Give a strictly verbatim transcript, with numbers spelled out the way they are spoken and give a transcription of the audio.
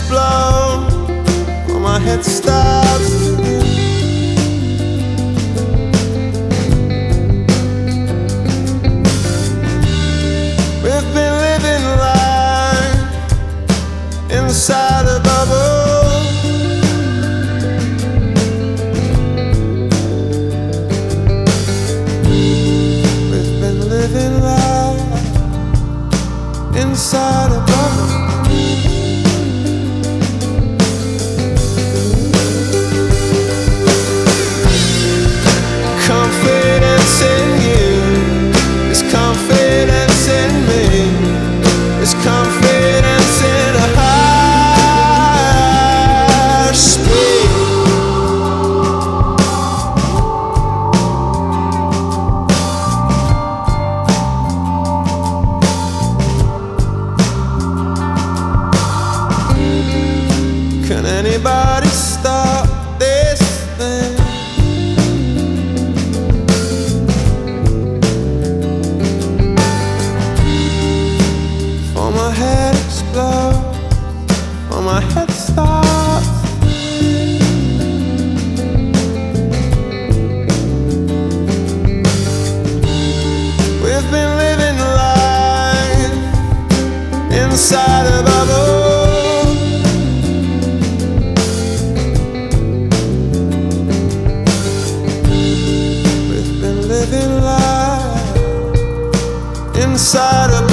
explode or my head starts to spin. We've been living life inside a bubble. We've been living life inside a bubble. Confidence in you is confidence in me, is confidence in a higher speed. Can anybody stop this thing? For my head explodes, for my head starts. We've been living life inside a bubble. Living life inside a